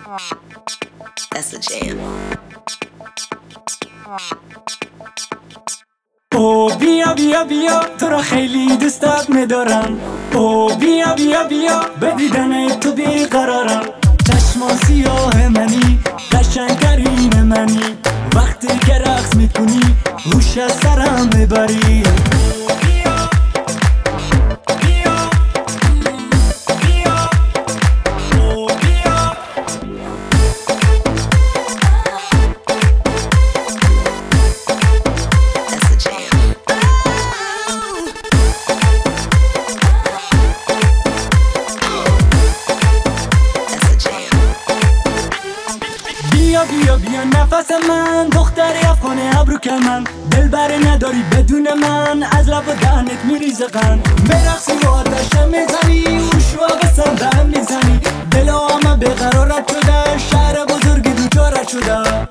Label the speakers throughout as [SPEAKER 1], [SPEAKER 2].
[SPEAKER 1] That's a jam.
[SPEAKER 2] او بیا بیا بیا تو را خیلی دوستت می‌دارم. او بیا بیا بیا به دیدن تو بیقرارم. چشما سیاه منی قشنگترین منی، وقتی که رقص میکنی هوش از سرم میبری. بیا بیا بیا نفس من، دختری افغانه ابرو کمن، دلبر نداری بدون من، از لب و دهنت میریزه قند. برقصی و آتشم میزنی، اوشو به صندم میزنی، دل همه بیقرارت شده، شهر بزرگی دوچارت شده.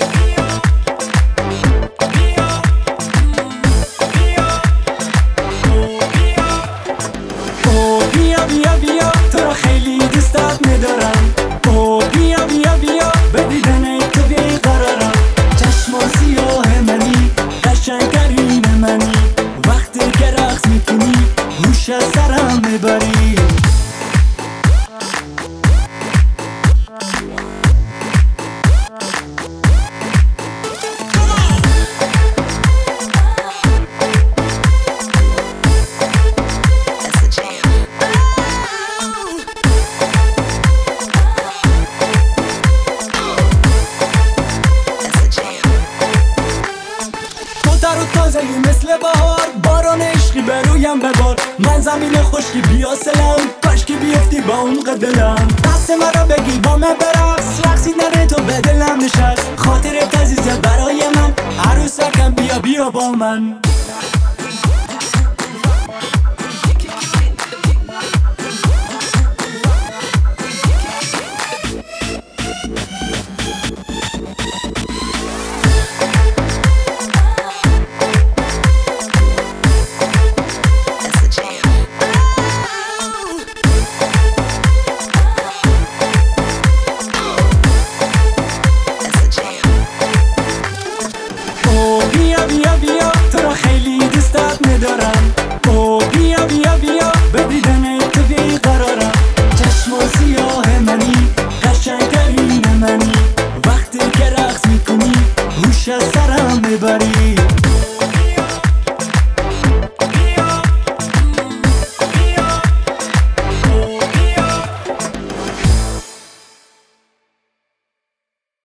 [SPEAKER 2] او بیا بیا بیا تو را خیلی دوستت میدارم. او بیا بیا بیا به دیدن تو بیقرارم. چشما سیاه منی قشنگترین منی، وقتی که رقص میکنی هوش از سرم میبری. تازگی مثل بهار، باران عشقی برویم ببار، من زمین خشکی بیاسلم، کاش که بیفتی با عمق دلم. دست مرا بگی با من برقص، رقصیدن تو به دلم نشست، خاطرت عزیزه برای من، عروسکم بیا بیا با من.